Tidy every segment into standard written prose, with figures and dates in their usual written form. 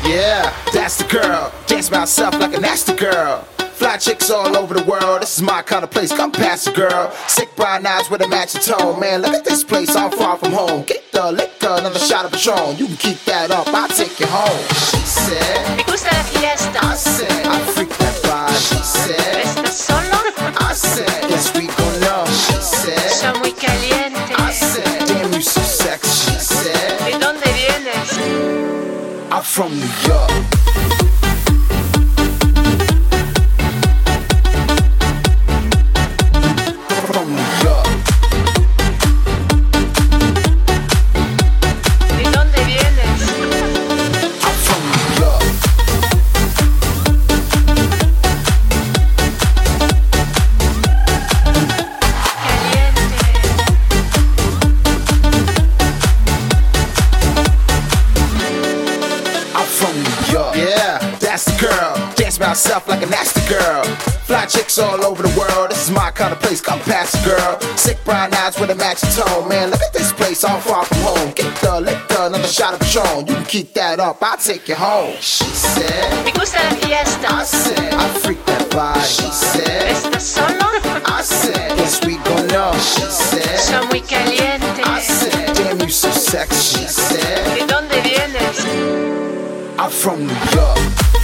Yeah, that's the girl. Dance by herself like a nasty girl. Fly chicks all over the world. This is my kind of place. Come past the girl. Sick brown eyes with a matching tone. Man, look at this place. I'm far from home. Get the liquor, another shot of Patron. You can keep that up. I'll take you home. She said, ¿Te gusta la fiesta? I said, I freak that vibe. She said, ¿Estás solo? I said, yes, we gon' know. She said, Soy muy caliente. I said, damn, you so sexy. She said, ¿De dónde vienes? I'm from New York. Myself like a nasty girl. Fly chicks all over the world. This is my kind of place. Come past the girl. Sick brown eyes with a matching tone. Man, look at this place. I'm far from home. Get the liquor, another shot of Patron. You can keep that up. I'll take you home. She said, ¿Te gusta la fiesta? I said, I freak that vibe. She said, ¿Estás solo? I said, yes, we gon' know. She said, Soy muy caliente. I said, damn, you so sexy. She said, ¿De dónde vienes? I'm from New York.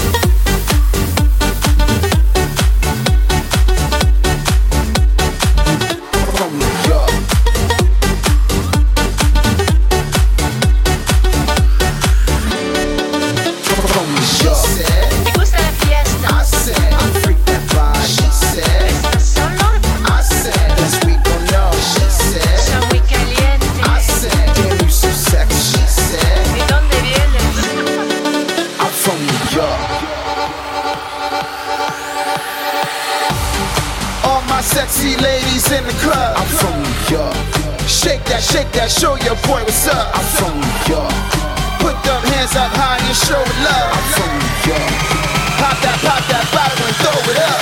Sexy ladies in the club. I'm from New York. Shake that, show your boy what's up. I'm from New York. Put them hands up high and show it love. I'm from New York. Pop that bottle and throw it up.